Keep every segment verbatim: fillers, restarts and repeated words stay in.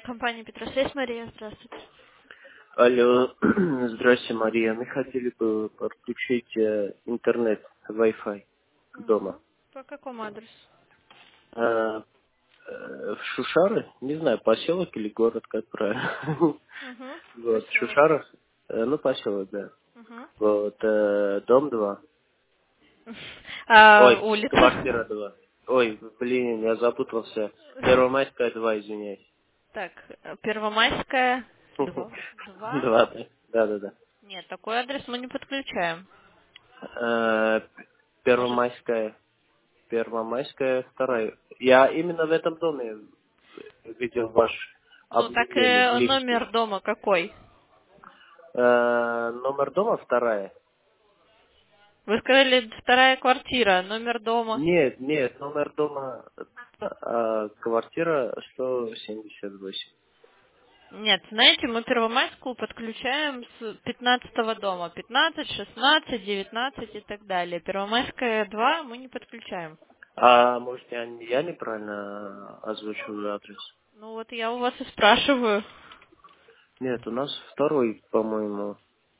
Компания Петросвязь, Мария, здравствуйте. Алло, здравствуйте, Мария. Мы хотели бы подключить э, интернет, Wi-Fi к дому. Угу. По какому адресу? Э, э, в Шушары, не знаю, поселок или город, как правильно. Угу. Вот, в Поселок. Шушарах, э, ну, поселок, да. Угу. Вот, э, дом два. А, Ой, квартира улица. два. Ой, блин, я запутался. Первомайская два, извиняюсь. Так, э, Первомайская, два. Два? Два, да, да, да. да. Нет, такой адрес мы не подключаем. Э, Может, Первомайская. Первомайская, вторая. Я именно в этом доме видел ваше ну так объявление в э, лифте. номер дома какой? Э, номер дома вторая? Вы сказали, вторая квартира, номер дома. Нет, нет, номер дома, э, квартира сто семьдесят восемь. Нет, знаете, мы Первомайскую подключаем с пятнадцатого дома. пятнадцать, шестнадцать, девятнадцать и так далее. Первомайская два мы не подключаем. А может я, я неправильно озвучил адрес? Ну вот я у вас и спрашиваю. Нет, у нас второй, по-моему.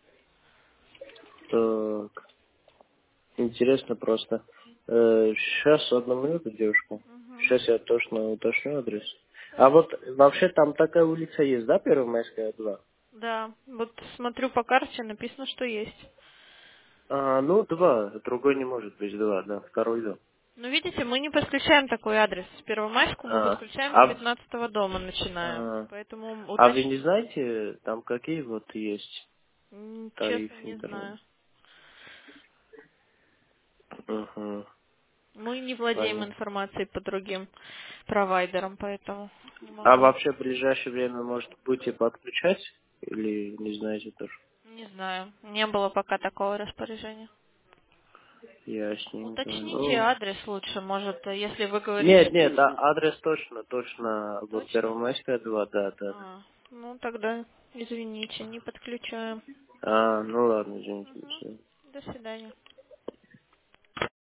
Так, интересно просто. Сейчас, одну минуту, девушка. Мгм. Сейчас я точно уточню адрес. А вот вообще там такая улица есть, да, Первомайская два? Да, вот смотрю по карте, написано, что есть. А, ну, два. Другой не может быть два, да. Второй дом. Ну, видите, мы не подключаем такой адрес. С Первомайскую мы А, подключаем с а, пятнадцатого дома начинаем. а, Поэтому а вы уточните. не знаете, там какие вот есть Честно, тарифы не интернета? знаю. Угу, Мы не владеем понятно. информацией по другим провайдерам, поэтому не А могу. вообще в ближайшее время, может, будете подключать? Или не знаете тоже? Не знаю. Не было пока такого распоряжения. Ясненько. Уточните Ну, адрес лучше, может, если вы говорите, нет, что... нет, а- адрес точно, точно. Вот Точно? Первомайская два, да, да. да. А, ну тогда, извините, не подключаем. А, ну ладно, извините. Мгм. Всё. До свидания.